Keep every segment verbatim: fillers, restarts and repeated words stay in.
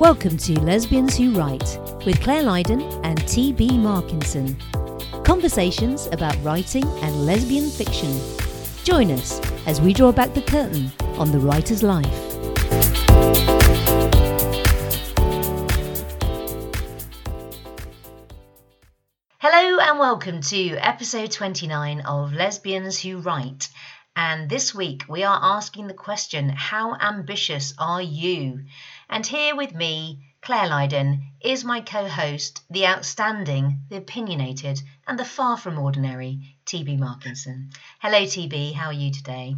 Welcome to Lesbians Who Write with Claire Lydon and T B Markinson. Conversations about writing and lesbian fiction. Join us as we draw back the curtain on the writer's life. Hello and welcome to episode twenty-nine of Lesbians Who Write. And this week we are asking the question, how ambitious are you? And here with me, Claire Lydon, is my co-host, the outstanding, the opinionated, and the far from ordinary T B Markinson. Hello T B, how are you today?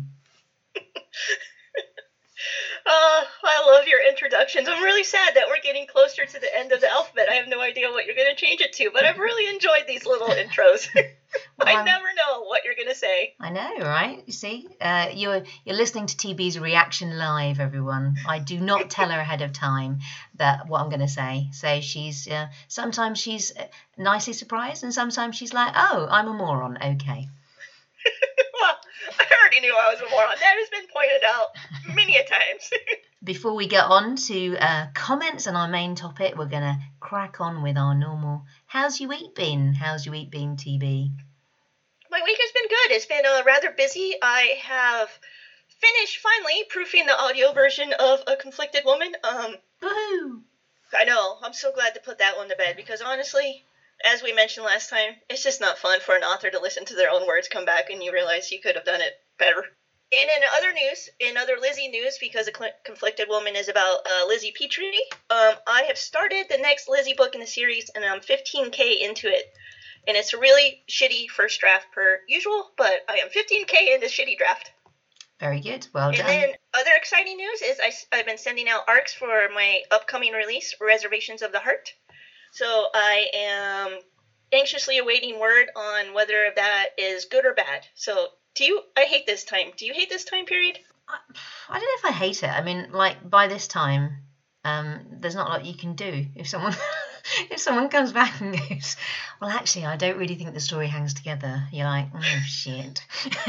Uh, I love your introductions. I'm really sad that we're getting closer to the end of the alphabet. I have no idea what you're going to change it to, but I've really enjoyed these little intros. Well, I I'm- never know what you're going to say. I know, right? You see, uh, you're you're listening to T B's reaction live, everyone. I do not tell her ahead of time that what I'm going to say. So she's uh, sometimes she's uh, nicely surprised, and sometimes she's like, "Oh, I'm a moron." Okay. Well, I already knew I was a moron. That has been pointed out many a times. Before we get on to uh, comments on our main topic, we're going to crack on with our normal. How's your week been? How's your week been, T B? My week has been good. It's been uh, rather busy. I have finished, finally, proofing the audio version of A Conflicted Woman. Um, Woohoo! I know. I'm so glad to put that one to bed because honestly, as we mentioned last time, it's just not fun for an author to listen to their own words come back and you realize you could have done it better. And in other news, in other Lizzie news, because A Cl- Conflicted Woman is about uh, Lizzie Petrie, um, I have started the next Lizzie book in the series and I'm fifteen K into it. And it's a really shitty first draft per usual, but I am fifteen K in this shitty draft. Very good. Well And done. then other exciting news is I, I've been sending out arcs for my upcoming release, Reservations of the Heart. So I am anxiously awaiting word on whether that is good or bad. So do you, I hate this time. Do you hate this time period? I, I don't know if I hate it. I mean, like, by this time, um, there's not a lot you can do. If someone if someone comes back and goes, well, actually, I don't really think the story hangs together, you're like, oh, shit.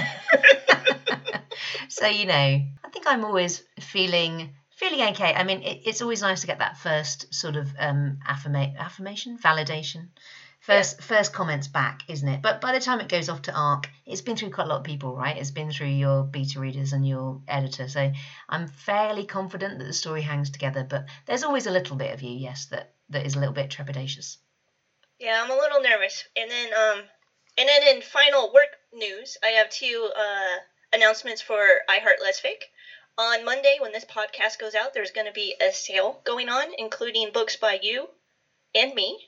So, you know, I think I'm always feeling feeling okay. I mean, it, it's always nice to get that first sort of um, affirma- affirmation, validation. First, first comments back, isn't it? But by the time it goes off to ARC, it's been through quite a lot of people, right? It's been through your beta readers and your editor. So I'm fairly confident that the story hangs together. But there's always a little bit of you, yes, that, that is a little bit trepidatious. Yeah, I'm a little nervous. And then, um, and then in final work news, I have two uh, announcements for I Heart Lesfic. On Monday, when this podcast goes out, there's going to be a sale going on, including books by you and me.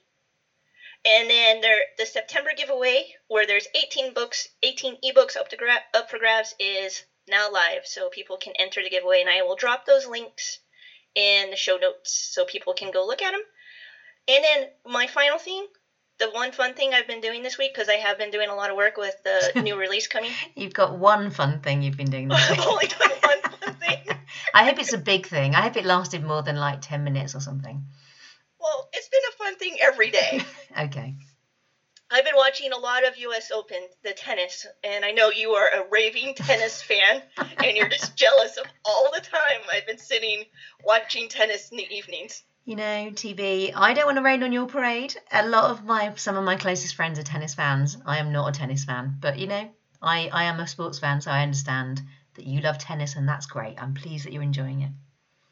And then there, the September giveaway, where there's eighteen books, eighteen ebooks up to gra- up for grabs, is now live. So people can enter the giveaway, and I will drop those links in the show notes so people can go look at them. And then my final thing, the one fun thing I've been doing this week, because I have been doing a lot of work with the new release coming. You've got one fun thing you've been doing this I've week. only done one fun thing. I hope it's a big thing. I hope it lasted more than like ten minutes or something. Well, it's been a fun thing every day. Okay. I've been watching a lot of U S Open, the tennis, and I know you are a raving tennis fan, and you're just jealous of all the time I've been sitting watching tennis in the evenings. You know, T B, I don't want to rain on your parade. A lot of my, some of my closest friends are tennis fans. I am not a tennis fan, but you know, I, I am a sports fan, so I understand that you love tennis, and that's great. I'm pleased that you're enjoying it.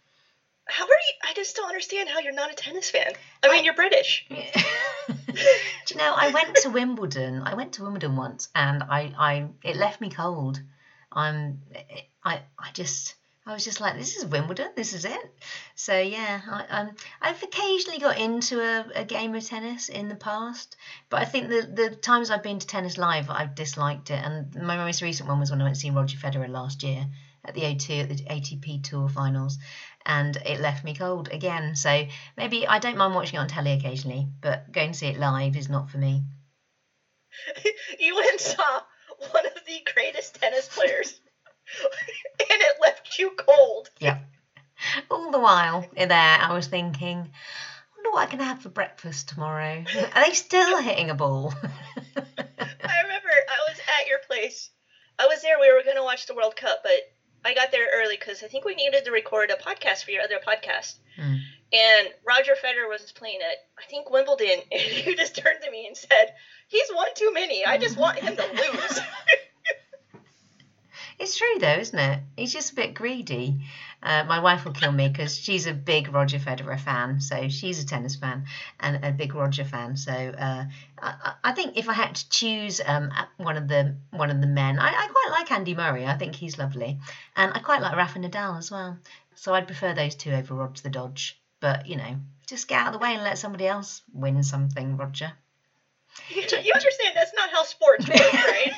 How are you? I just don't understand how you're not a tennis fan. I mean, I- you're British. Do you know, I went to Wimbledon. I went to Wimbledon once, and I, I it left me cold. I'm, I, I just, I was just like, this is Wimbledon. This is it. So yeah, I, um, I've occasionally got into a, a game of tennis in the past, but I think the the times I've been to tennis live, I've disliked it. And my most recent one was when I went to see Roger Federer last year at the O two at the A T P Tour Finals. And it left me cold again. So maybe I don't mind watching it on telly occasionally, but going to see it live is not for me. You went and saw one of the greatest tennis players, and it left you cold. Yeah. All the while in there, I was thinking, I wonder what I can have for breakfast tomorrow. Are they still hitting a ball? I remember I was at your place. I was there. We were going to watch the World Cup, but I got there early because I think we needed to record a podcast for your other podcast. Mm. and Roger Federer was playing at, I think, Wimbledon, and you just turned to me and said, he's won too many. I just want him to lose. It's true though, isn't it? He's just a bit greedy. Uh, my wife will kill me because she's a big Roger Federer fan, so she's a tennis fan and a big Roger fan. So uh, I, I think if I had to choose um, one of the one of the men, I, I quite like Andy Murray. I think he's lovely, and I quite like Rafa Nadal as well. So I'd prefer those two over Roger the Dodge. But you know, just get out of the way and let somebody else win something, Roger. You, you understand that's not how sports work, right?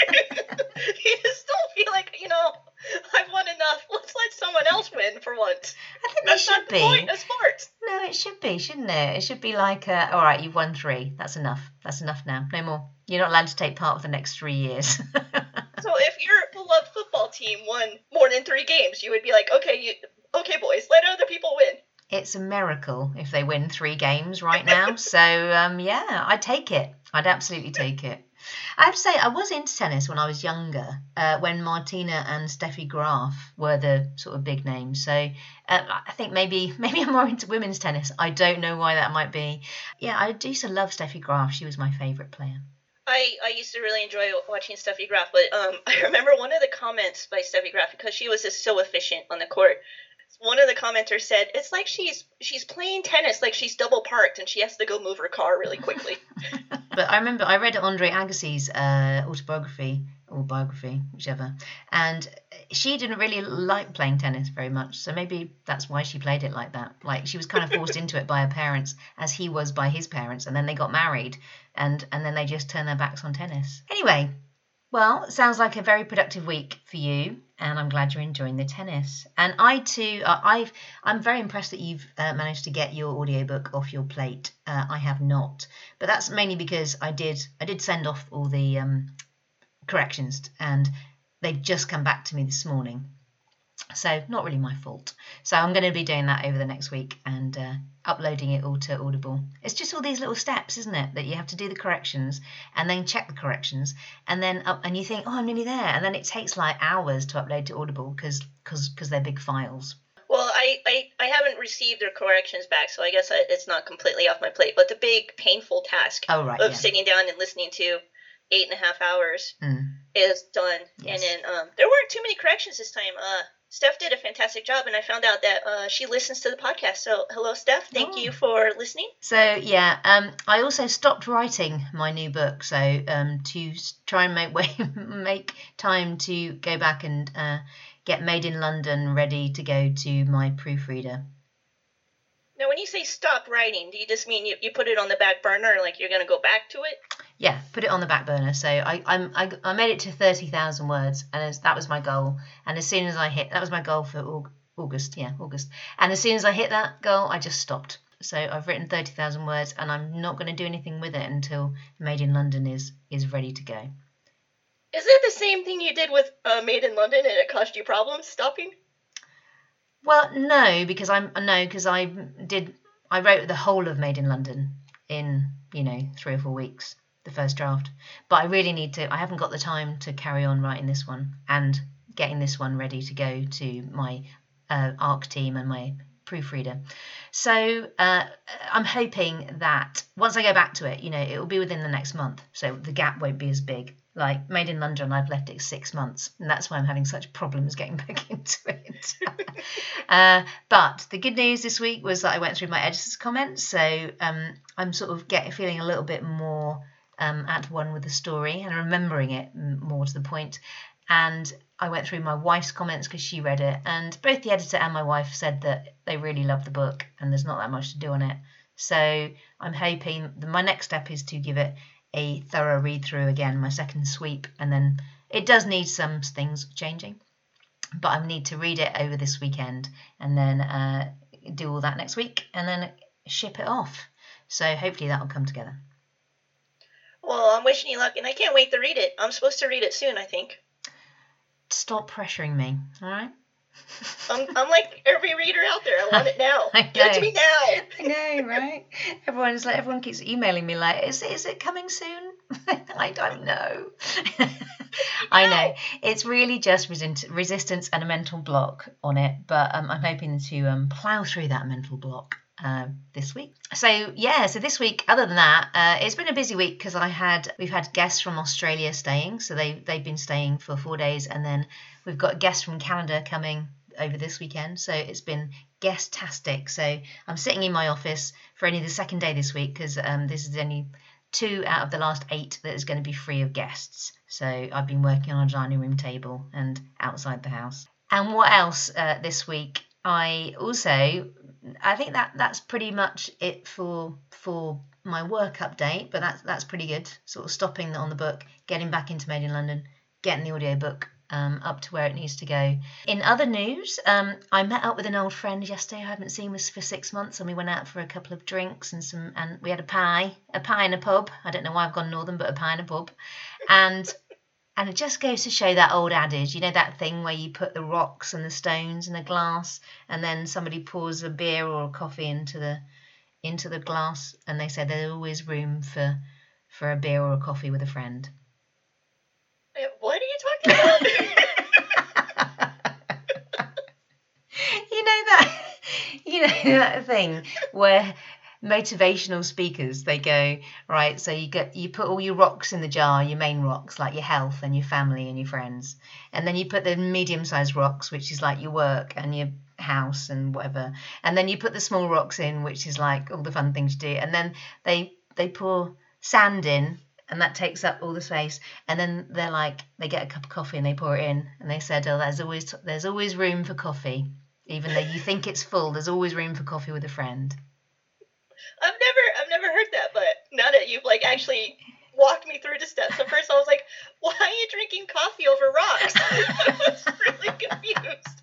You just don't feel like, you know, I've won enough. Let's let someone else win for once. I think That's they not should the be. point of sports. No, it should be, shouldn't it? It should be like, uh, all right, you've won three. That's enough. That's enough now. No more. You're not allowed to take part for the next three years. So if your beloved football team won more than three games, you would be like, okay, you, okay, boys, let other people win. It's a miracle if they win three games right now. So, um, yeah, I'd take it. I'd absolutely take it. I have to say, I was into tennis when I was younger, uh, when Martina and Steffi Graf were the sort of big names. So uh, I think maybe maybe I'm more into women's tennis. I don't know why that might be. Yeah, I used to love Steffi Graf. She was my favourite player. I, I used to really enjoy watching Steffi Graf, but um, I remember one of the comments by Steffi Graf, because she was just so efficient on the court. One of the commenters said, it's like she's she's playing tennis like she's double parked and she has to go move her car really quickly. But I remember I read Andre Agassi's uh, autobiography, or biography, whichever, and she didn't really like playing tennis very much, so maybe that's why she played it like that. Like, she was kind of forced into it by her parents, as he was by his parents, and then they got married, and, and then they just turned their backs on tennis. Anyway, well, it sounds like a very productive week for you, and I'm glad you're enjoying the tennis. And I too, uh, I've, I'm very impressed that you've uh, managed to get your audiobook off your plate. Uh, I have not, but that's mainly because I did, I did send off all the um, corrections, and they've just come back to me this morning. So not really my fault. So I'm going to be doing that over the next week and uh, uploading it all to Audible. It's just all these little steps, isn't it? That you have to do the corrections and then check the corrections and then up, and you think, oh, I'm nearly there. And then it takes like hours to upload to Audible because because because they're big files. Well, I, I, I haven't received their corrections back, so I guess I, it's not completely off my plate. But the big painful task oh, right, of yeah. sitting down and listening to eight and a half hours mm. is done. Yes. And then um, there weren't too many corrections this time. Uh, Steph did a fantastic job, and I found out that uh, she listens to the podcast. So, hello, Steph. Thank oh. you for listening. So, yeah, um, I also stopped writing my new book. So, um, to try and make way, make time to go back and uh, get Made in London ready to go to my proofreader. Now, when you say stop writing, do you just mean you, you put it on the back burner, like you're going to go back to it? Yeah, put it on the back burner. So I I'm, I, I made it to thirty thousand words, and as, that was my goal. And as soon as I hit, that was my goal for August, yeah, August. And as soon as I hit that goal, I just stopped. So I've written thirty thousand words, and I'm not going to do anything with it until Made in London is, is ready to go. Is it the same thing you did with uh, Made in London, and it caused you problems stopping? Well, no, because I'm no, because I did. I wrote the whole of Made in London in, you know, three or four weeks, the first draft. But I really need to. I haven't got the time to carry on writing this one and getting this one ready to go to my uh, ARC team and my proofreader. So uh, I'm hoping that once I go back to it, you know, it will be within the next month. So the gap won't be as big. Like Made in London, I've left it six months, and that's why I'm having such problems getting back into it. uh, but the good news this week was that I went through my editor's comments, so um, I'm sort of getting feeling a little bit more um, at one with the story and remembering it more to the point. And I went through my wife's comments because she read it, and both the editor and my wife said that they really love the book, and there's not that much to do on it. So I'm hoping that my next step is to give it a thorough read through again, my second sweep, and then it does need some things changing, but I need to read it over this weekend and then uh, do all that next week and then ship it off. So hopefully that will come together. Well, I'm wishing you luck, and I can't wait to read it. I'm supposed to read it soon, I think. Stop pressuring me, all right? I'm, I'm like every reader out there. I want it now. I know. Give it to me now. I know, right? Everyone's like, everyone keeps emailing me like, is, is it coming soon? I don't know. I know. It's really just resist- resistance and a mental block on it, but um, I'm hoping to um, plough through that mental block um, this week. So yeah, so this week, other than that, uh, it's been a busy week because I had we've had guests from Australia staying, so they they've been staying for four days, and then we've got guests from Canada coming over this weekend. So it's been guest-tastic. So I'm sitting in my office for only the second day this week because um, this is only two out of the last eight that is going to be free of guests. So I've been working on a dining room table and outside the house. And what else uh, this week? I also, I think that that's pretty much it for for my work update, but that's that's pretty good. Sort of stopping on the book, getting back into Made in London, getting the audiobook um, up to where it needs to go. In other news, um, I met up with an old friend yesterday I haven't seen for six months, and we went out for a couple of drinks and some, and we had a pie, a pie in a pub. I don't know why I've gone northern, but a pie in a pub, and. And it just goes to show that old adage, you know, that thing where you put the rocks and the stones in a glass, and then somebody pours a beer or a coffee into the into the glass, and they say there's always room for for a beer or a coffee with a friend. What are you talking about? You know that, you know that thing where motivational speakers, they go, right, so you get you put all your rocks in the jar, your main rocks like your health and your family and your friends, and then you put the medium-sized rocks, which is like your work and your house and whatever, and then you put the small rocks in, which is like all the fun things to do, and then they they pour sand in, and that takes up all the space, and then they're like, they get a cup of coffee and they pour it in, and they said, oh, there's always there's always room for coffee, even though you think it's full, there's always room for coffee with a friend. I've never, I've never heard that, but now that you've like actually walked me through the steps, at first I was like, "Why are you drinking coffee over rocks?" I was really confused.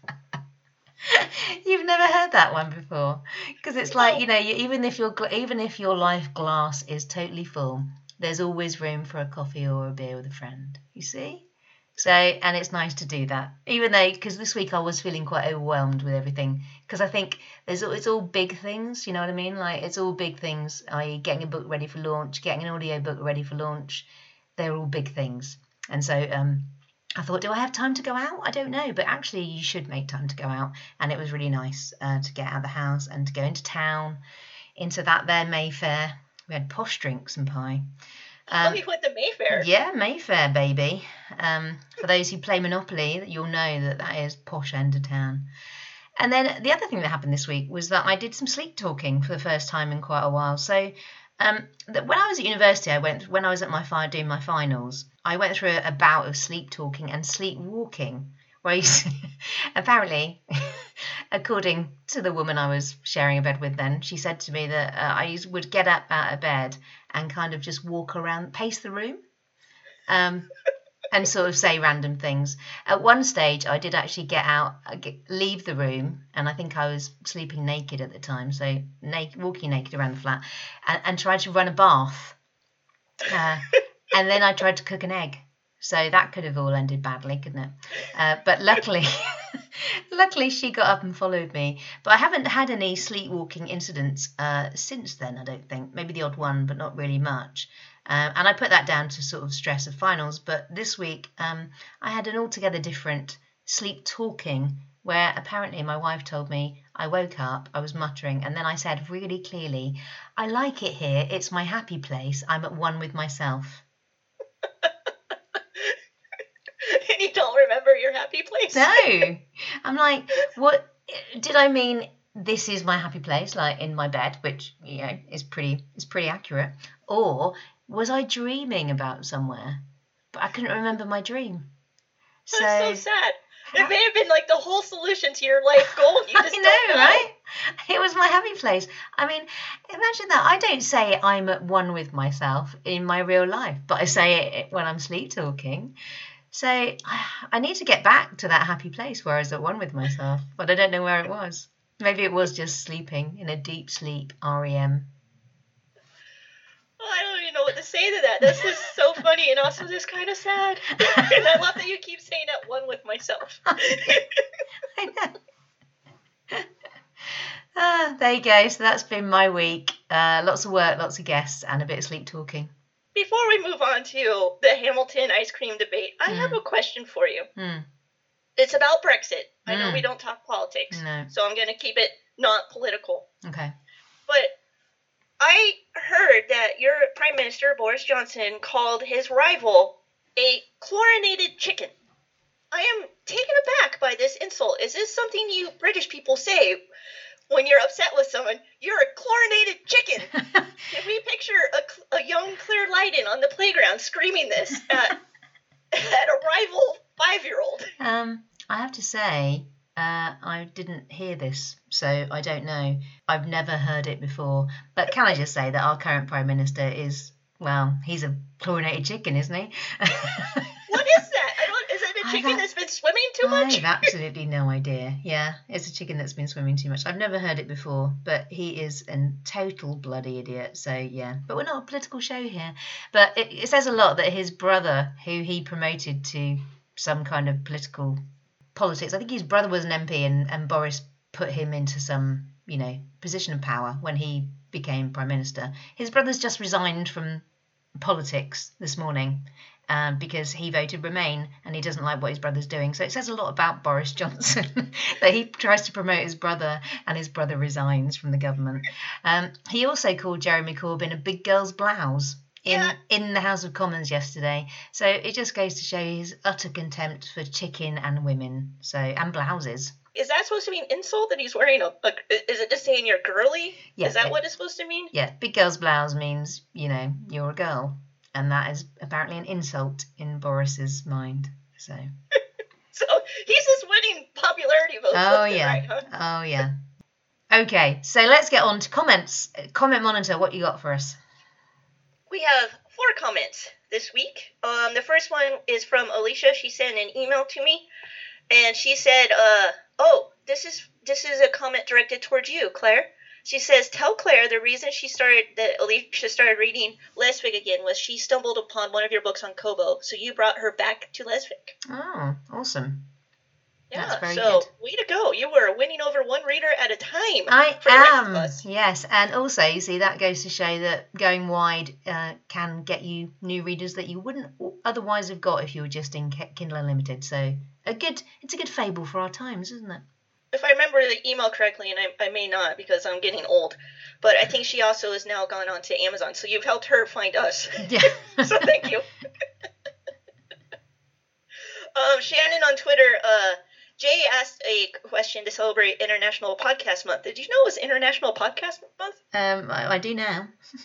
You've never heard that one before, because it's like, you know, you, even if your even if your life glass is totally full, there's always room for a coffee or a beer with a friend. You see? So, and it's nice to do that, even though, because this week I was feeling quite overwhelmed with everything, because I think there's it's all big things, you know what I mean? Like, it's all big things, that is getting a book ready for launch, getting an audio book ready for launch. They're all big things. And so um, I thought, do I have time to go out? I don't know, but actually you should make time to go out. And it was really nice uh, to get out of the house and to go into town, into that there Mayfair. We had posh drinks and pie. Um, oh, you went to Mayfair. Yeah, Mayfair, baby. Um, for those who play Monopoly, you'll know that that is posh end of town. And then the other thing that happened this week was that I did some sleep talking for the first time in quite a while. So um, that when I was at university, I went when I was at my fi- doing my finals, I went through a, a bout of sleep talking and sleep walking, where you apparently, according to the woman I was sharing a bed with then, she said to me that uh, I would get up out of bed and kind of just walk around, pace the room, um, and sort of say random things. At one stage, I did actually get out, get, leave the room, and I think I was sleeping naked at the time, so naked, walking naked around the flat, and, and tried to run a bath. Uh, and then I tried to cook an egg. So that could have all ended badly, couldn't it? Uh, but luckily, luckily she got up and followed me. But I haven't had any sleepwalking incidents uh, since then, I don't think. Maybe the odd one, but not really much. Um, and I put that down to sort of stress of finals. But this week, um, I had an altogether different sleep talking, where apparently my wife told me I woke up, I was muttering, and then I said really clearly, I like it here, it's my happy place, I'm at one with myself. And you don't remember your happy place? No. I'm like, what did I mean? This is my happy place, like in my bed, which, you know, is pretty is pretty accurate. Or was I dreaming about somewhere? But I couldn't remember my dream. So, That's so sad. It may have been like the whole solution to your life goal. You just I know, don't know, right? It was my happy place. I mean, imagine that. I don't say I'm at one with myself in my real life, but I say it when I'm sleep talking. So I need to get back to that happy place where I was at one with myself, but I don't know where it was. Maybe it was just sleeping in a deep sleep, R E M. Oh, I don't even know what to say to that. This is so funny and also just kind of sad. And I love that you keep saying at one with myself. I know. Ah, there you go. So that's been my week. Uh, lots of work, lots of guests, and a bit of sleep talking. Before we move on to the Hamilton ice cream debate, I mm. have a question for you. Mm. It's about Brexit. I know mm. we don't talk politics, no. so I'm going to keep it not political. Okay. but I heard that your Prime Minister, Boris Johnson, called his rival a chlorinated chicken. I am taken aback by this insult. Is this something you British people say when you're upset with someone? You're a chlorinated chicken. Can we picture a, a young Claire Lydon on the playground screaming this at, at a rival five-year-old? Um, I have to say, uh, I didn't hear this, so I don't know. I've never heard it before. But can I just say that our current Prime Minister is, well, he's a chlorinated chicken, isn't he? What is that? I don't. Is it a chicken that's been swimming too much? I have absolutely no idea. Yeah, it's a chicken that's been swimming too much. I've never heard it before, but he is a total bloody idiot. So yeah, but we're not a political show here. But it, it says a lot that his brother, who he promoted to some kind of political politics, I think his brother was an M P, and, and Boris put him into some, you know, position of power when he became Prime Minister. His brother's just resigned from politics this morning. Um, because he voted Remain and he doesn't like what his brother's doing. So it says a lot about Boris Johnson that he tries to promote his brother and his brother resigns from the government. Um, he also called Jeremy Corbyn a big girl's blouse in, Yeah. in the House of Commons yesterday. So it just goes to show his utter contempt for chicken and women, so and blouses. Is that supposed to mean insult that he's wearing a, a? Is it just saying you're girly? Yeah, Is that it- what it's supposed to mean? Yeah, big girl's blouse means, you know, you're a girl. And that is apparently an insult in Boris's mind. So... So he's just winning popularity votes. Oh left and yeah. right, huh? Oh yeah. Okay, so let's get on to comments. Comment Monitor, what you got for us? We have four comments this week. Um, the first one is from Alicia. She sent an email to me, and she said, uh, "Oh, this is this is a comment directed towards you, Claire." She says, "Tell Claire the reason she started that Alicia started reading Lesfic again was she stumbled upon one of your books on Kobo, so you brought her back to Lesfic." Oh, awesome. Yeah, That's very so good. way to go! You were winning over one reader at a time. I for the rest of am. us. Yes, and also, you see, that goes to show that going wide uh, can get you new readers that you wouldn't otherwise have got if you were just in K- Kindle Unlimited. So a good, it's a good fable for our times, isn't it? If I remember the email correctly, and I, I may not because I'm getting old, but I think she also has now gone on to Amazon. So you've helped her find us. Yeah. So thank you. um, Shannon on Twitter, uh, Jay asked a question to celebrate International Podcast Month. Did you know it was International Podcast Month? um, I, I do now.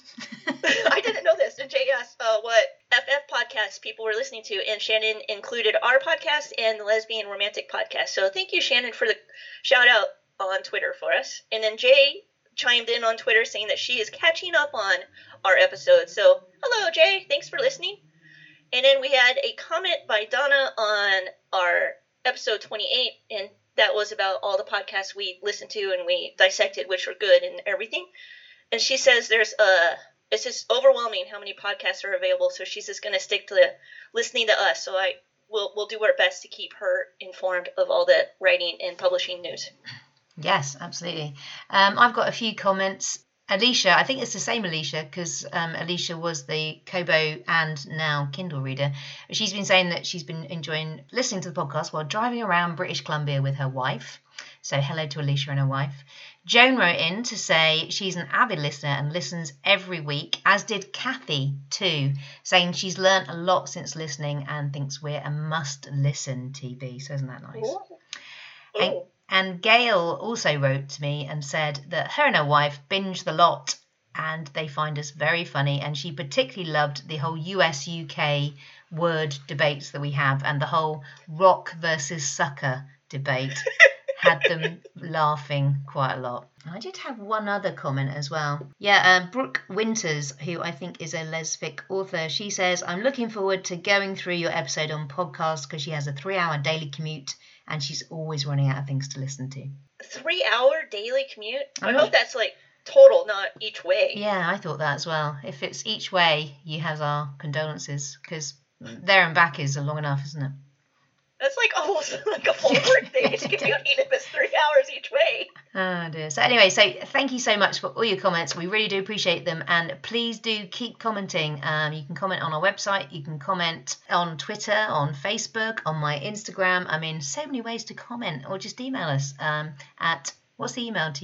I didn't know this. And Jay asked uh, what F F podcasts people were listening to, and Shannon included our podcast and the Lesbian Romantic podcast. So thank you, Shannon, for the shout out on Twitter for us. And then Jay chimed in on Twitter saying that she is catching up on our episodes. So hello, Jay. Thanks for listening. And then we had a comment by Donna on our episode twenty-eight, and that was about all the podcasts we listened to and we dissected, which were good and everything. And she says there's a, it's just overwhelming how many podcasts are available, so she's just going to stick to the listening to us. So I will we'll do our best to keep her informed of all the writing and publishing news. Yes, absolutely. Um, I've got a few comments. Alicia, I think it's the same Alicia because um, Alicia was the Kobo and now Kindle reader. She's been saying that she's been enjoying listening to the podcast while driving around British Columbia with her wife. So hello to Alicia and her wife. Joan wrote in to say she's an avid listener and listens every week, as did Kathy too, saying she's learnt a lot since listening and thinks we're a must-listen T V. So isn't that nice? Ooh. And, Ooh. and Gail also wrote to me and said that her and her wife binge the lot and they find us very funny, and she particularly loved the whole U S U K word debates that we have, and the whole rock versus sucker debate had them laughing quite a lot. I did have one other comment as well. Yeah, uh, Brooke Winters, who I think is a lesfic author, she says, I'm looking forward to going through your episode on podcast because she has a three-hour daily commute and she's always running out of things to listen to. Three hour daily commute? I I know. hope that's like total, not each way. Yeah, I thought that as well. If it's each way, you have our condolences because there and back is long enough, isn't it? That's like almost like a full work day to commuting if it's three hours each way. Oh dear. So anyway, so thank you so much for all your comments. We really do appreciate them, and please do keep commenting. Um, you can comment on our website, you can comment on Twitter, on Facebook, on my Instagram. I mean, so many ways to comment, or just email us um, at, what's the email, T B?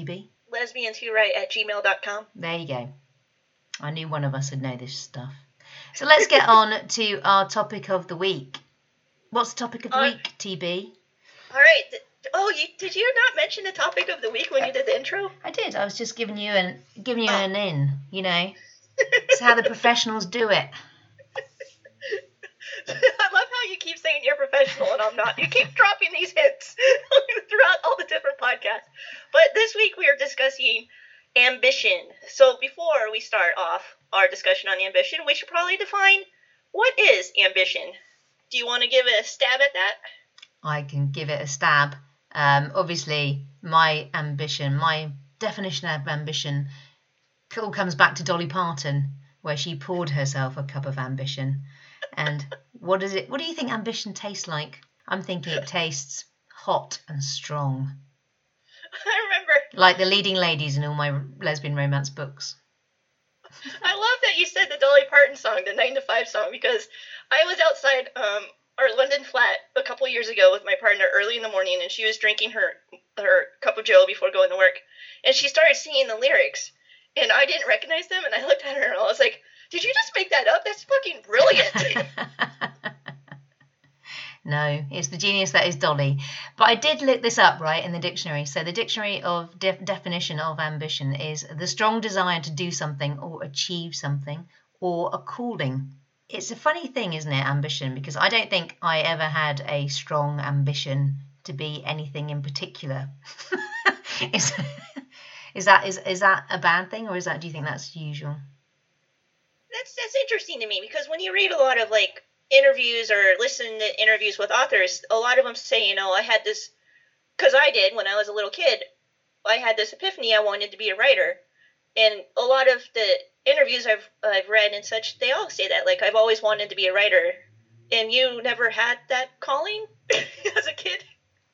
lesbian two right at gmail dot com. There you go. I knew one of us would know this stuff. So let's get on to our topic of the week. What's the topic of the uh, week, T B? All right. Oh, you, did you not mention the topic of the week when you did the intro? I did. I was just giving you an giving you oh. an in. You know, it's how the professionals do it. I love how you keep saying you're professional and I'm not. You keep dropping these hints throughout all the different podcasts. But this week we are discussing ambition. So before we start off our discussion on ambition, we should probably define what is ambition. Do you want to give it a stab at that? I can give it a stab. Um, obviously, my ambition, my definition of ambition all comes back to Dolly Parton, where she poured herself a cup of ambition. And what is it? What do you think ambition tastes like? I'm thinking it tastes hot and strong. I remember. Like the leading ladies in all my lesbian romance books. I love that you said the Dolly Parton song, the nine to five song, because I was outside um, our London flat a couple years ago with my partner early in the morning, and she was drinking her, her cup of joe before going to work. And she started singing the lyrics, and I didn't recognize them, and I looked at her and I was like, did you just make that up? That's fucking brilliant. No, it's the genius that is Dolly. But I did look this up, right, in the dictionary. So the dictionary of de- definition of ambition is the strong desire to do something or achieve something or a calling. It's a funny thing, isn't it, ambition? Because I don't think I ever had a strong ambition to be anything in particular. is, is that is is that a bad thing, or is that, do you think that's usual? That's that's interesting to me, because when you read a lot of like interviews or listen to interviews with authors, a lot of them say, you know, I had this, because I did when I was a little kid, I had this epiphany, I wanted to be a writer. And a lot of the interviews I've I've read and such, they all say that, like, I've always wanted to be a writer. And you never had that calling as a kid?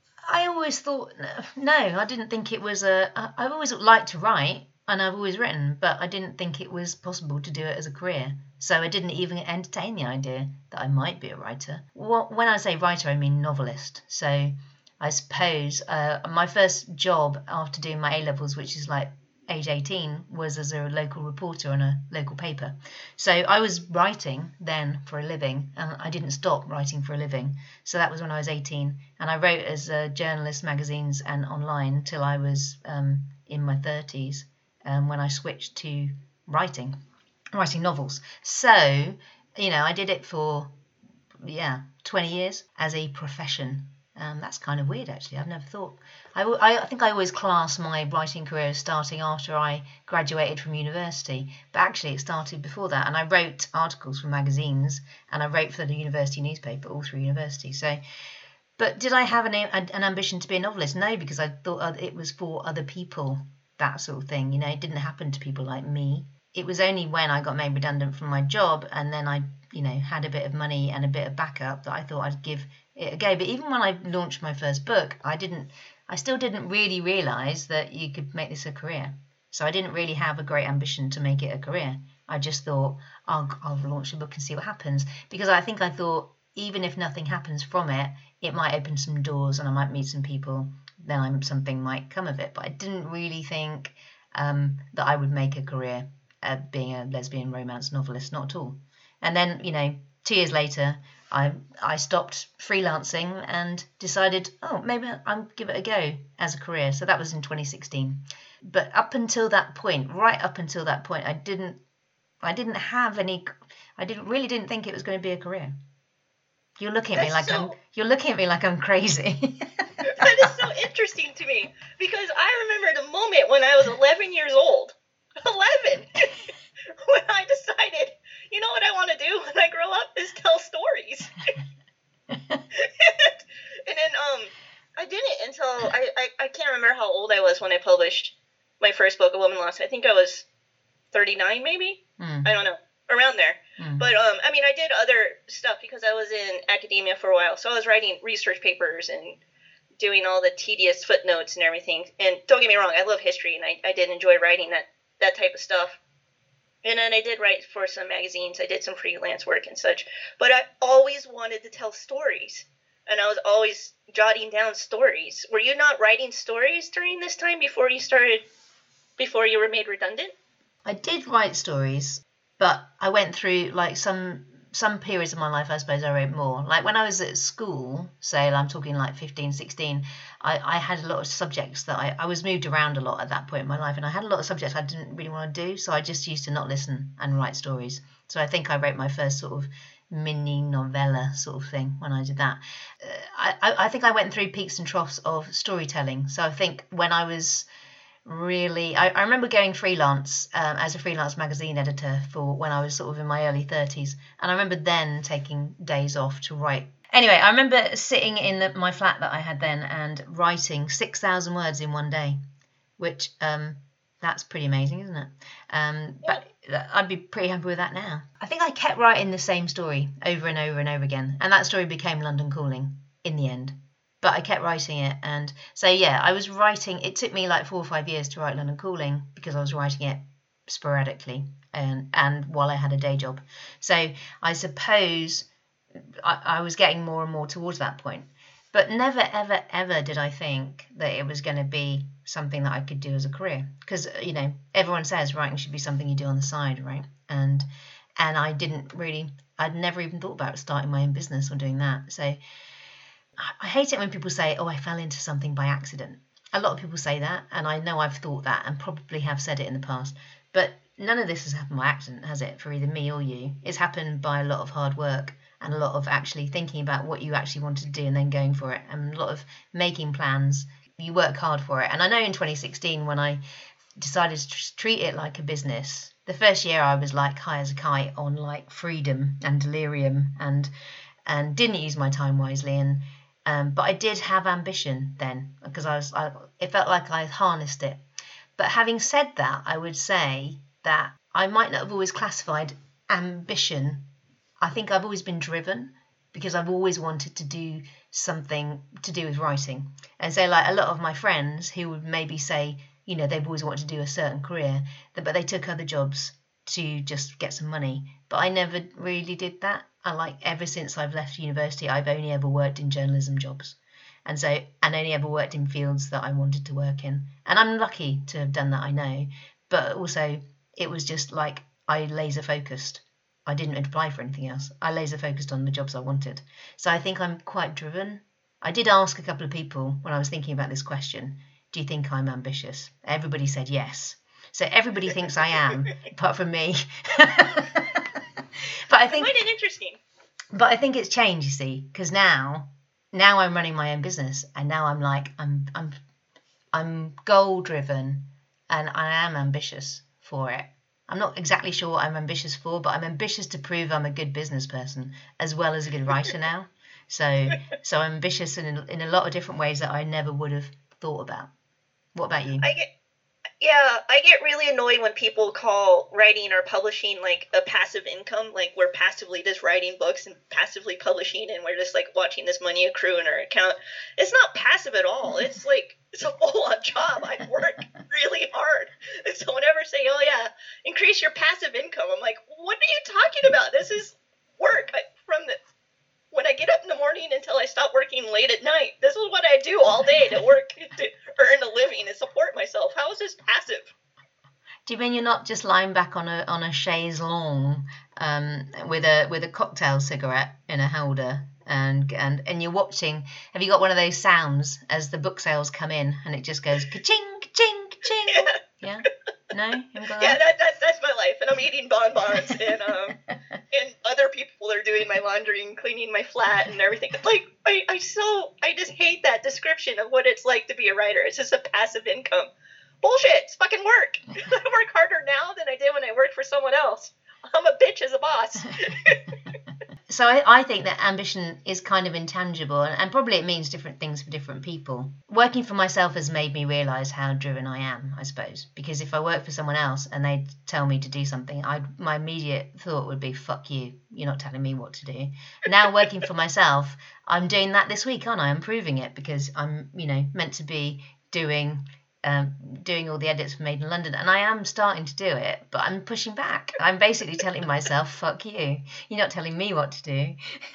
I always thought, no, I didn't think it was a, I've always liked to write, and I've always written, but I didn't think it was possible to do it as a career. So I didn't even entertain the idea that I might be a writer. Well, when I say writer, I mean novelist. So I suppose uh, my first job after doing my A-levels, which is like age eighteen, was as a local reporter on a local paper. So I was writing then for a living, and I didn't stop writing for a living. So that was when I was eighteen. And I wrote as a journalist, magazines and online till I was um, in my thirties. Um, when I switched to writing, writing novels. So, you know, I did it for, yeah, twenty years as a profession. Um, that's kind of weird, actually. I've never thought. I, I, I think I always class my writing career as starting after I graduated from university. But actually, it started before that. And I wrote articles for magazines, and I wrote for the university newspaper all through university. So, but did I have an, an ambition to be a novelist? No, because I thought it was for other people. That sort of thing, you know, it didn't happen to people like me. It was only when I got made redundant from my job and then I, you know, had a bit of money and a bit of backup that I thought I'd give it a go. But even when I launched my first book, I didn't, I still didn't really realise that you could make this a career. So I didn't really have a great ambition to make it a career. I just thought, I'll, I'll launch a book and see what happens. Because I think I thought, even if nothing happens from it, it might open some doors and I might meet some people. Then I'm, something might come of it. But I didn't really think um, that I would make a career at being a lesbian romance novelist, not at all. And then, you know, two years later, I I stopped freelancing and decided, oh, maybe I'll give it a go as a career. So that was in twenty sixteen. But up until that point, right up until that point, I didn't I didn't have any, I didn't really didn't think it was going to be a career. You're looking at That's me like so... I'm you're looking at me like I'm crazy. That is so interesting to me, because I remember the moment when I was eleven years old. eleven! When I decided, you know what I want to do when I grow up is tell stories. and, and then um, I didn't until, I, I, I can't remember how old I was when I published my first book, A Woman Lost. I think I was thirty-nine maybe? Mm. I don't know. Around there. Mm. But, um, I mean, I did other stuff because I was in academia for a while. So I was writing research papers and doing all the tedious footnotes and everything. And don't get me wrong, I love history, and I, I did enjoy writing that, that type of stuff. And then I did write for some magazines. I did some freelance work and such. But I always wanted to tell stories. And I was always jotting down stories. Were you not writing stories during this time before you started before you were made redundant? I did write stories, but I went through like some some periods of my life, I suppose I wrote more. Like when I was at school, say I'm talking like fifteen, sixteen, I, I had a lot of subjects that I, I was moved around a lot at that point in my life, and I had a lot of subjects I didn't really want to do, so I just used to not listen and write stories. So I think I wrote my first sort of mini novella sort of thing when I did that. Uh, I, I think I went through peaks and troughs of storytelling. So I think when I was really I, I remember going freelance um, as a freelance magazine editor for when I was sort of in my early thirties, and I remember then taking days off to write. Anyway, I remember sitting in the, my flat that I had then and writing six thousand words in one day, which um that's pretty amazing, isn't it? Um but I'd be pretty happy with that now. I think I kept writing the same story over and over and over again, and that story became London Calling in the end. But I kept writing it, and so yeah, I was writing. It took me like four or five years to write London Calling because I was writing it sporadically and and while I had a day job. So I suppose I, I was getting more and more towards that point. But never, ever, ever did I think that it was going to be something that I could do as a career. Because you know, everyone says writing should be something you do on the side, right? And and I didn't really. I'd never even thought about starting my own business or doing that. So. I hate it when people say, oh, I fell into something by accident. A lot of people say that, and I know I've thought that and probably have said it in the past. But none of this has happened by accident, has it, for either me or you? It's happened by a lot of hard work and a lot of actually thinking about what you actually want to do and then going for it, and a lot of making plans. You work hard for it. And I know in twenty sixteen, when I decided to treat it like a business, the first year I was like high as a kite on like freedom and delirium and and didn't use my time wisely. And Um, but I did have ambition then, because I was, I, it felt like I harnessed it. But having said that, I would say that I might not have always classified ambition. I think I've always been driven because I've always wanted to do something to do with writing. And so like a lot of my friends who would maybe say, you know, they've always wanted to do a certain career, but they took other jobs to just get some money. But I never really did that. I like ever since I've left university, I've only ever worked in journalism jobs, and so and only ever worked in fields that I wanted to work in. And I'm lucky to have done that, I know, but also it was just like I laser focused. I didn't apply for anything else. I laser focused on the jobs I wanted. So I think I'm quite driven. I did ask a couple of people when I was thinking about this question, do you think I'm ambitious? Everybody said yes. So everybody thinks I am, apart from me. But I think I find it interesting. But I think it's changed, you see, because now, now I'm running my own business, and now I'm like I'm I'm I'm goal driven, and I am ambitious for it. I'm not exactly sure what I'm ambitious for, but I'm ambitious to prove I'm a good business person as well as a good writer now. So so I'm ambitious in in a lot of different ways that I never would have thought about. What about you? I get. Yeah, I get really annoyed when people call writing or publishing like a passive income, like we're passively just writing books and passively publishing and we're just like watching this money accrue in our account. It's not passive at all. It's like, it's a full-on job. I work really hard. And so whenever I say, oh yeah, increase your passive income, I'm like, what are you talking about? This is work. I, from the when I get up in the morning until I stop working late at night, this is what I do all day to work, to earn a living and support myself. How is this passive? Do you mean you're not just lying back on a on a chaise longue um, with a with a cocktail cigarette in a holder and and and you're watching? Have you got one of those sounds as the book sales come in and it just goes ka-ching, ka-ching, ka-ching? Yeah. Yeah? No? Haven't got yeah, that? that, that's that's my life, and I'm eating bonbons, and um, and other people are doing my laundry and cleaning my flat and everything. Like I, I so I just hate that description of what it's like to be a writer. It's just a passive income. Bullshit. It's fucking work. I work harder now than I did when I worked for someone else. I'm a bitch as a boss. So I, I think that ambition is kind of intangible, and, and probably it means different things for different people. Working for myself has made me realise how driven I am, I suppose, because if I work for someone else and they tell me to do something, I my immediate thought would be, fuck you, you're not telling me what to do. Now working for myself, I'm doing that this week, aren't I? I'm proving it because I'm, you know, meant to be doing... Um, doing all the edits for Made in London, and I am starting to do it, but I'm pushing back. I'm basically telling myself, fuck you, you're not telling me what to do.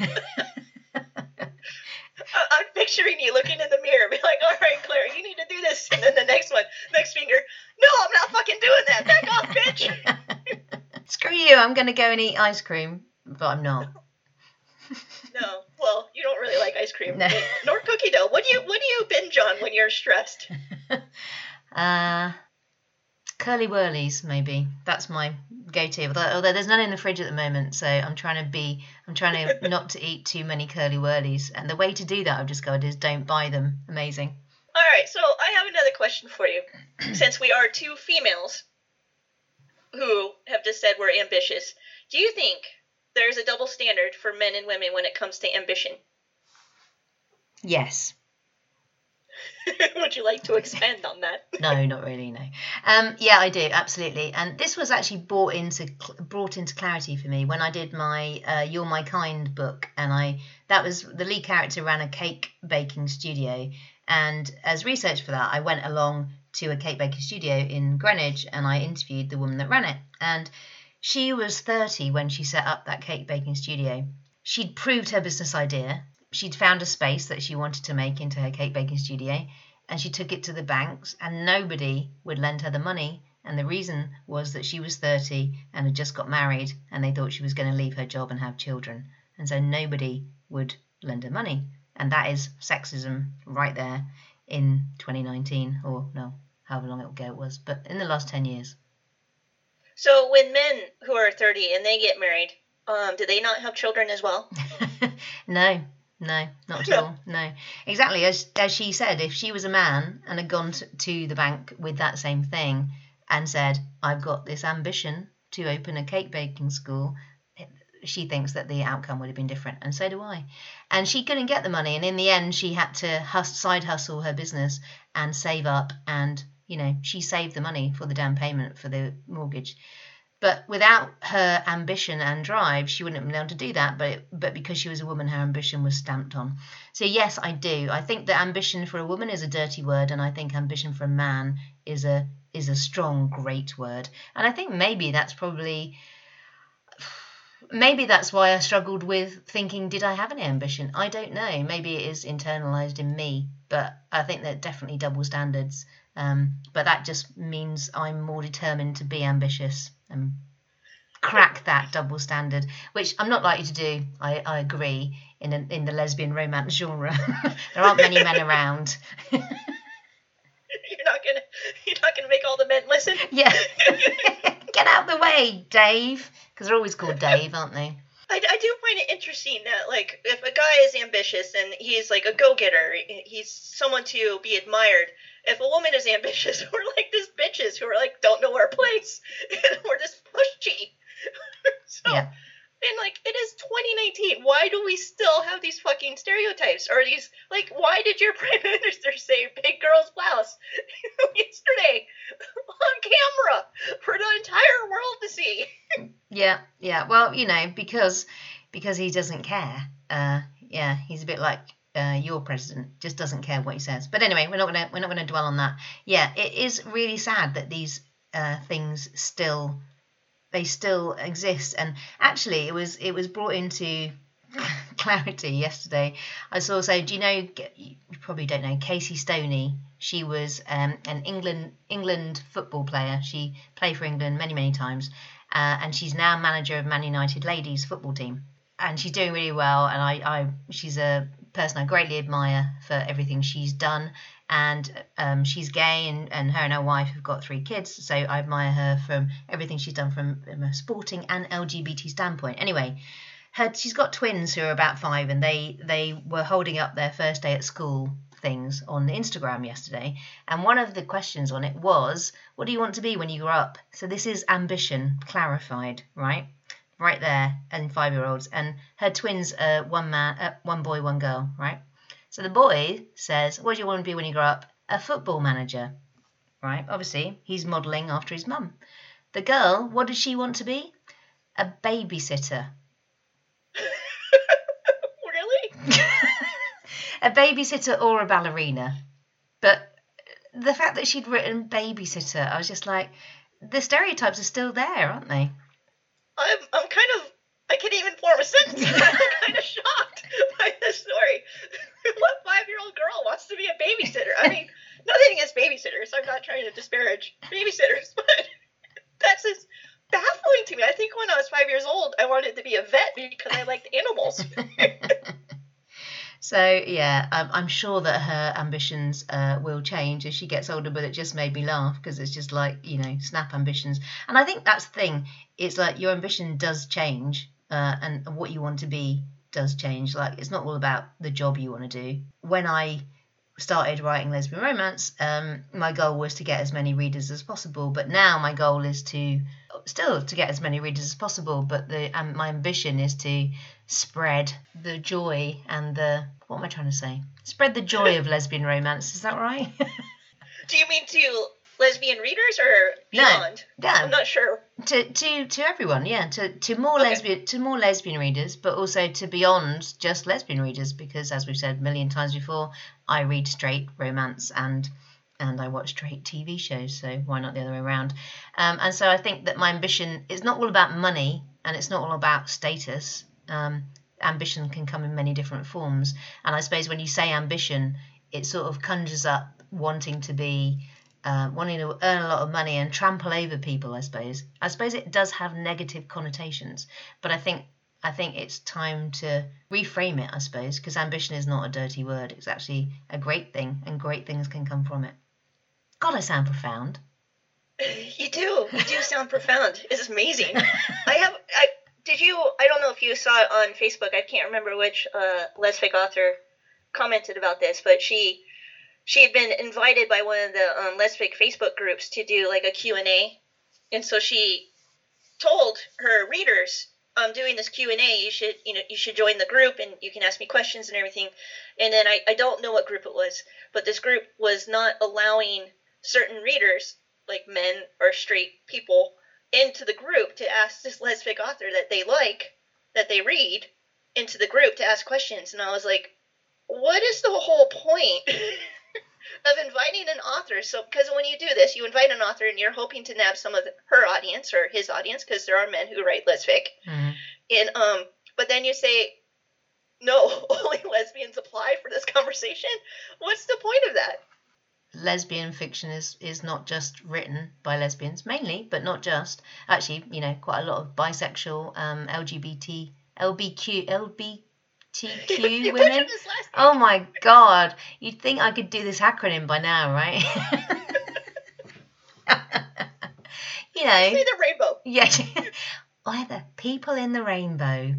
I'm picturing you looking in the mirror, be like, all right, Claire, you need to do this, and then the next one, next finger, no, I'm not fucking doing that. Back off, bitch. Screw you, I'm going to go and eat ice cream. But I'm not. No, well, you don't really like ice cream. No. Nor cookie dough. What do you What do you binge on when you're stressed? uh, curly whirlies, maybe. That's my go-to. Although, although there's none in the fridge at the moment, so I'm trying to be, I'm trying to not to eat too many curly whirlies. And the way to do that, I've discovered, is don't buy them. Amazing. All right, so I have another question for you. Since we are two females who have just said we're ambitious, do you think there's a double standard for men and women when it comes to ambition? Yes. Would you like to expand on that? No, not really, no. Um, yeah, I do, absolutely. And this was actually brought into brought into clarity for me when I did my uh, You're My Kind book. And I that was, the lead character ran a cake baking studio. And as research for that, I went along to a cake baking studio in Greenwich and I interviewed the woman that ran it. And she was thirty when she set up that cake baking studio. She'd proved her business idea. She'd found a space that she wanted to make into her cake baking studio, and she took it to the banks, and nobody would lend her the money. And the reason was that she was thirty and had just got married, and they thought she was going to leave her job and have children. And so nobody would lend her money. And that is sexism right there in twenty nineteen, or no, however long ago it was, but in the last ten years. So when men who are thirty and they get married, um, do they not have children as well? No. No, not at all. No, exactly. As as she said, if she was a man and had gone to, to the bank with that same thing and said, I've got this ambition to open a cake baking school, she thinks that the outcome would have been different. And so do I. And she couldn't get the money. And in the end, she had to hus- side hustle her business and save up. And, you know, she saved the money for the down payment for the mortgage. But without her ambition and drive, she wouldn't have been able to do that. But but because she was a woman, her ambition was stamped on. So yes, I do. I think that ambition for a woman is a dirty word, and I think ambition for a man is a is a strong, great word. And I think maybe that's probably maybe that's why I struggled with thinking, did I have any ambition? I don't know. Maybe it is internalized in me, but I think that definitely double standards. Um, but that just means I'm more determined to be ambitious and crack that double standard, which I'm not likely to do. I, I agree. In a, in the lesbian romance genre, there aren't many men around. You're not gonna you're not gonna make all the men listen. Yeah, get out the way, Dave, because they're always called Dave, aren't they? I, I do find it interesting that, like, if a guy is ambitious and he's like a go-getter, he's someone to be admired. If a woman is ambitious, we're like these bitches who are like don't know our place and we're just pushy. So, Yeah. and like it is twenty nineteen. Why do we still have these fucking stereotypes? Or these like, why did your prime minister say big girl's blouse yesterday on camera for the entire world to see? Yeah, yeah. Well, you know, because because he doesn't care. Uh, yeah, he's a bit like uh, your president, just doesn't care what he says. But anyway, we're not gonna we're not gonna dwell on that. Yeah, it is really sad that these uh, things still they still exist. And actually, it was it was brought into clarity yesterday. I saw. So do you know? You probably don't know Casey Stoney. She was um, an England England football player. She played for England many many times. Uh, and she's now manager of Man United ladies football team, and she's doing really well. And I, I, she's a person I greatly admire for everything she's done. And um, she's gay, and, and her and her wife have got three kids. So I admire her from everything she's done from, from a sporting and L G B T standpoint. Anyway, her she's got twins who are about five, and they they were holding up their first day at school things on Instagram yesterday, and one of the questions on it was, what do you want to be when you grow up? So this is ambition clarified, right right there, and five-year-olds, and her twins are one man uh, one boy one girl, right? So the boy says, what do you want to be when you grow up? A football manager, right? Obviously he's modeling after his mum. The girl, what does she want to be? A babysitter. Really? A babysitter or a ballerina. But the fact that she'd written babysitter, I was just like, the stereotypes are still there, aren't they? I'm I'm kind of I can't even form a sentence. I'm kind of shocked by this story. What five-year-old girl wants to be a babysitter? I mean, nothing against babysitters. I'm not trying to disparage babysitters. babysitters, but that's just baffling to me. I think when I was five years old, I wanted to be a vet because I liked animals. So, yeah, I'm, I'm sure that her ambitions uh, will change as she gets older, but it just made me laugh because it's just like, you know, snap ambitions. And I think that's the thing. It's like your ambition does change uh, and what you want to be does change. Like, it's not all about the job you want to do. When I started writing lesbian romance, um, my goal was to get as many readers as possible. But now my goal is to still to get as many readers as possible. But the um, my ambition is to spread the joy and the what am I trying to say? Spread the joy of lesbian romance. Is that right? Do you mean to lesbian readers or beyond? No, yeah. I'm not sure. To to to everyone, yeah. To to more Okay. lesbian to more lesbian readers, but also to beyond just lesbian readers, because as we've said a million times before, I read straight romance and and I watch straight T V shows, so why not the other way around? Um, and so I think that my ambition is not all about money and it's not all about status. Um, ambition can come in many different forms, and I suppose when you say ambition, it sort of conjures up wanting to be uh, wanting to earn a lot of money and trample over people. I suppose I suppose it does have negative connotations, but I think I think it's time to reframe it, I suppose, because ambition is not a dirty word. It's actually a great thing, and great things can come from it. God, I sound profound. You do. You do sound profound. It's amazing. I have. I did you. I don't know if you saw it on Facebook. I can't remember which uh, lesfic author commented about this, but she she had been invited by one of the um, lesfic Facebook groups to do like a Q and A, and so she told her readers, "I'm doing this Q and A. You should you know you should join the group and you can ask me questions and everything." And then I I don't know what group it was, but this group was not allowing certain readers, like men or straight people, into the group to ask this lesbic author that they like, that they read, into the group to ask questions. And I was like, what is the whole point of inviting an author? So, because when you do this, you invite an author and you're hoping to nab some of the, her audience or his audience, because there are men who write lesfic. Mm-hmm. And um, but then you say, no, only lesbians apply for this conversation. What's the point of that? Lesbian fiction is is not just written by lesbians, mainly, but not just. Actually, you know, quite a lot of bisexual, um, L G B T, L B Q, L B T Q You women. mentioned this last Oh week. my God! You'd think I could do this acronym by now, right? You know. Say the rainbow. Yeah. Why the people in the rainbow?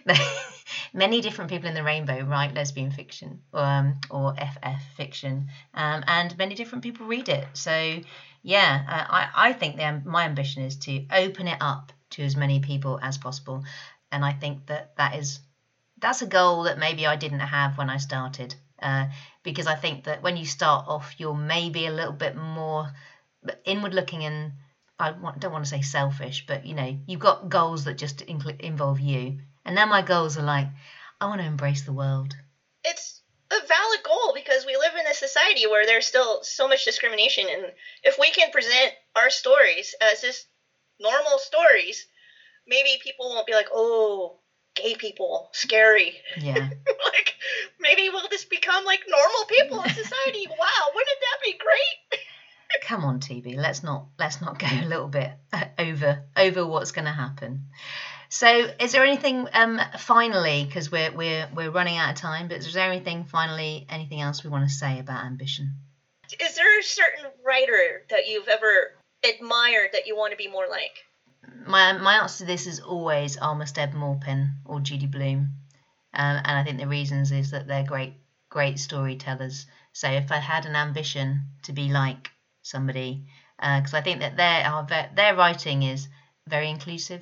Many different people in the rainbow write lesbian fiction, um, or F F fiction, um, and many different people read it. So, yeah, uh, I, I think the, my ambition is to open it up to as many people as possible, and I think that that is that's a goal that maybe I didn't have when I started, uh, because I think that when you start off, you're maybe a little bit more inward looking and I don't want to say selfish, but you know, you've got goals that just involve you. And now my goals are like, I want to embrace the world. It's a valid goal because we live in a society where there's still so much discrimination, and if we can present our stories as just normal stories, maybe people won't be like, oh, gay people, scary. Yeah. Like, maybe we'll just become like normal people in society. Wow, wouldn't that be great? Come on, T B, let's not let's not go a little bit over over what's going to happen. So, is there anything um finally, because we're we're we're running out of time, but is there anything finally, anything else we want to say about ambition? Is there a certain writer that you've ever admired that you want to be more like? My my answer to this is always Armistead Maupin or Judy Blume, um, and I think the reasons is that they're great great storytellers. So if I had an ambition to be like somebody, because uh, I think that their are their writing is very inclusive,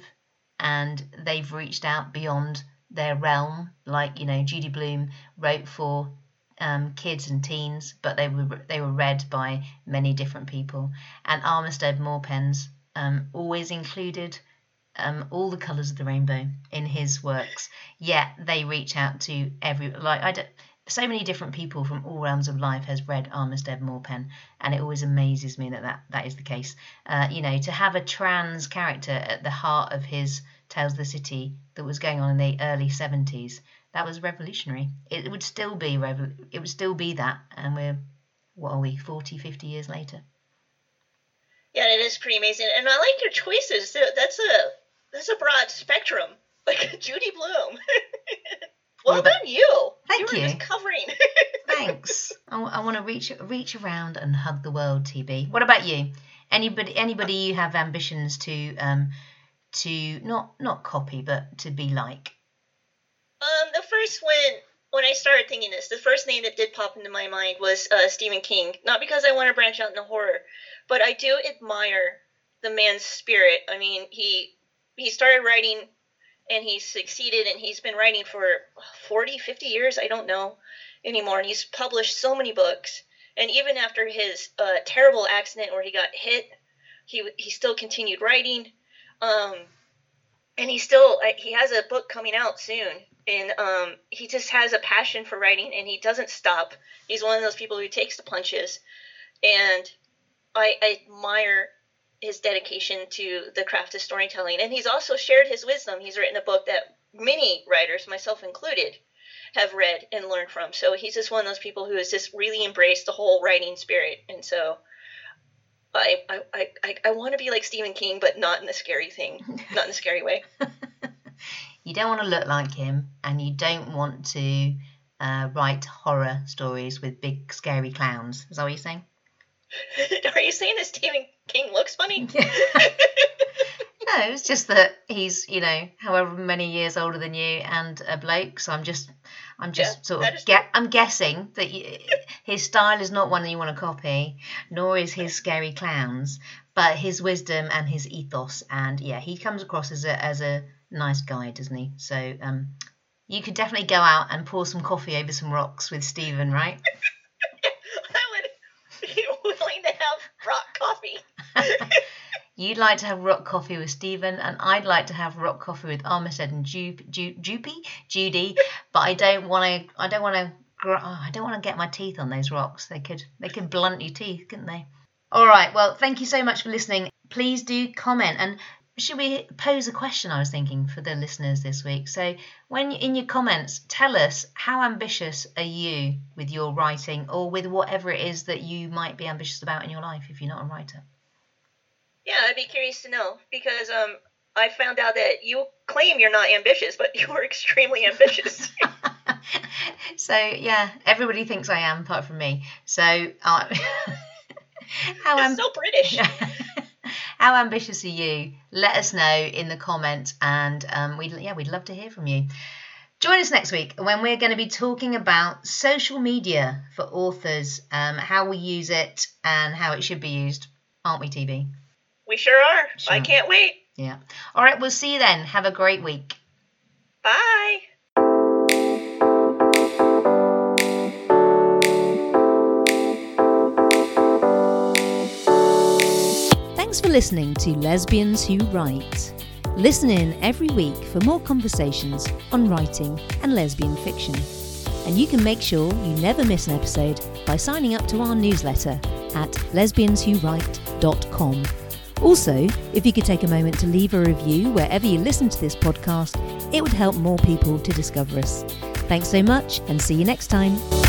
and they've reached out beyond their realm. Like, you know, Judy Blume wrote for um, kids and teens, but they were they were read by many different people. And Armistead Maupin's um, always included um, all the colours of the rainbow in his works. Yet they reach out to every like I don't. So many different people from all realms of life has read Armistead Maupin, and it always amazes me that that, that is the case. Uh, you know, to have a trans character at the heart of his Tales of the City that was going on in the early seventies, that was revolutionary. It would still be revol- it would still be that, and we're, what are we, forty, fifty years later? Yeah, it is pretty amazing, and I like your choices. That's a that's a broad spectrum, like Judy Blume. Well What about- done, you. Thank you. Were you. just covering. Thanks. I, I want to reach reach around and hug the world, T B. What about you? Anybody anybody you have ambitions to um to not not copy but to be like? Um, the first when when I started thinking this, the first name that did pop into my mind was uh, Stephen King. Not because I want to branch out into horror, but I do admire the man's spirit. I mean, he he started writing and he succeeded, and he's been writing for forty, fifty years, I don't know anymore, and he's published so many books. And even after his uh, terrible accident where he got hit, he he still continued writing. Um, and he still he has a book coming out soon, and um, he just has a passion for writing, and he doesn't stop. He's one of those people who takes the punches, and I, I admire his dedication to the craft of storytelling. And he's also shared his wisdom. He's written a book that many writers, myself included, have read and learned from. So he's just one of those people who has just really embraced the whole writing spirit. And so I I, I, I, I want to be like Stephen King, but not in a scary thing, not in a scary way. You don't want to look like him, and you don't want to uh, write horror stories with big scary clowns. Is that what you're saying? Are you saying that Stephen King looks funny? No, it's just that he's, you know, however many years older than you and a bloke. So I'm just, I'm just Yeah, sort that of, is get, I'm guessing that you, his style is not one that you want to copy, nor is his scary clowns, but his wisdom and his ethos. And yeah, he comes across as a as a nice guy, doesn't he? So um, you could definitely go out and pour some coffee over some rocks with Stephen, right? I would be willing to have rock coffee. You'd like to have rock coffee with Stephen, and I'd like to have rock coffee with Armistead and Ju- Ju- Jupy, Judy. But I don't want to. I don't want to. Oh, I don't want to get my teeth on those rocks. They could. They could blunt your teeth, couldn't they? All right. Well, thank you so much for listening. Please do comment, and should we pose a question? I was thinking for the listeners this week. So, when in your comments, tell us how ambitious are you with your writing, or with whatever it is that you might be ambitious about in your life if you're not a writer. Yeah, I'd be curious to know, because um, I found out that you claim you're not ambitious, but you are extremely ambitious. So yeah, everybody thinks I am, apart from me. So uh, how It's am- so British. how ambitious are you? Let us know in the comments, and um, we yeah we'd love to hear from you. Join us next week when we're going to be talking about social media for authors, um, how we use it and how it should be used, aren't we, T B? We sure are. Sure. I can't wait. Yeah. All right, we'll see you then. Have a great week. Bye. Thanks for listening to Lesbians Who Write. Listen in every week for more conversations on writing and lesbian fiction. And you can make sure you never miss an episode by signing up to our newsletter at lesbians who write dot com. Also, if you could take a moment to leave a review wherever you listen to this podcast, it would help more people to discover us. Thanks so much, and see you next time.